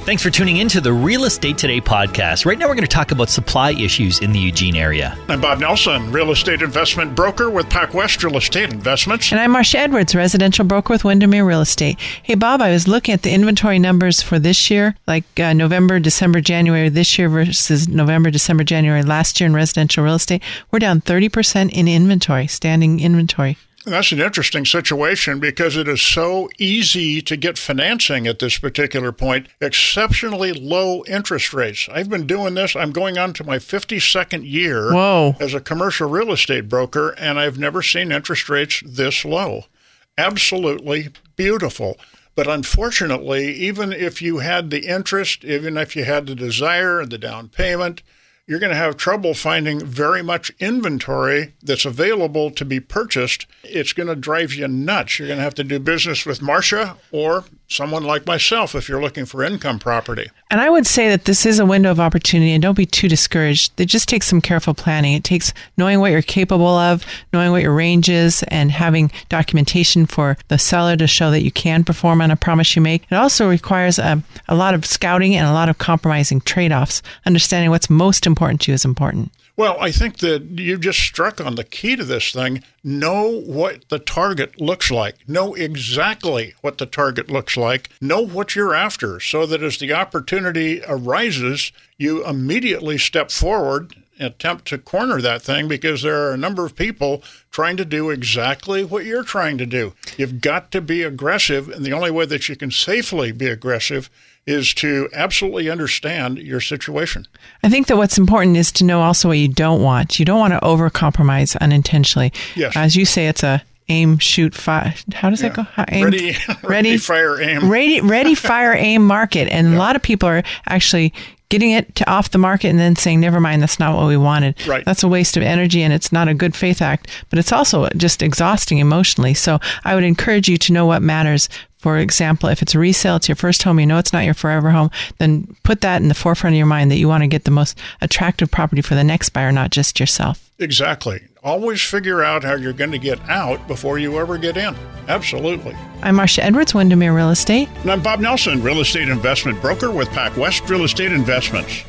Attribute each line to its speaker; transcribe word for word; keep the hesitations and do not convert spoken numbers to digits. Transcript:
Speaker 1: Thanks for tuning in to the Real Estate Today podcast. Right now we're going to talk about supply issues in the Eugene area.
Speaker 2: I'm Bob Nelson, real estate investment broker with PacWest Real Estate Investments.
Speaker 3: And I'm Marcia Edwards, residential broker with Windermere Real Estate. Hey, Bob, I was looking at the inventory numbers for this year, like uh, November, December, January this year versus November, December, January last year in residential real estate. We're down thirty percent in inventory, standing inventory.
Speaker 2: That's an interesting situation because it is so easy to get financing at this particular point. Exceptionally low interest rates. I've been doing this. I'm going on to my fifty-second year
Speaker 3: Whoa.
Speaker 2: as a commercial real estate broker, and I've never seen interest rates this low. Absolutely beautiful. But unfortunately, even if you had the interest, even if you had the desire and the down payment, you're going to have trouble finding very much inventory that's available to be purchased. It's going to drive you nuts. You're going to have to do business with Marcia or someone like myself if you're looking for income property.
Speaker 3: And I would say that this is a window of opportunity, and don't be too discouraged. It just takes some careful planning. It takes knowing what you're capable of, knowing what your range is, and having documentation for the seller to show that you can perform on a promise you make. It also requires a, a lot of scouting and a lot of compromising trade-offs. Understanding what's most important to you is important.
Speaker 2: Well, I think that you just struck on the key to this thing. Know what the target looks like. Know exactly what the target looks like. Know what you're after so that as the opportunity arises, you immediately step forward and attempt to corner that thing because there are a number of people trying to do exactly what you're trying to do. You've got to be aggressive, and the only way that you can safely be aggressive is to absolutely understand your situation.
Speaker 3: I think that what's important is to know also what you don't want. You don't want to overcompromise unintentionally.
Speaker 2: Yes.
Speaker 3: As you say, it's a aim, shoot, fire. How does
Speaker 2: yeah.
Speaker 3: it go? How, aim,
Speaker 2: ready, ready, ready, fire, aim.
Speaker 3: Ready, ready, fire, aim market. And yeah. a lot of people are actually getting it to off the market and then saying, never mind, that's not what we wanted.
Speaker 2: Right.
Speaker 3: That's a waste of energy, and it's not a good faith act, but it's also just exhausting emotionally. So I would encourage you to know what matters. For example, if it's a resale, it's your first home, you know it's not your forever home, then put that in the forefront of your mind that you want to get the most attractive property for the next buyer, not just yourself.
Speaker 2: Exactly. Always figure out how you're going to get out before you ever get in. Absolutely.
Speaker 3: I'm Marcia Edwards, Windermere Real Estate.
Speaker 2: And I'm Bob Nelson, real estate investment broker with PacWest Real Estate Investments.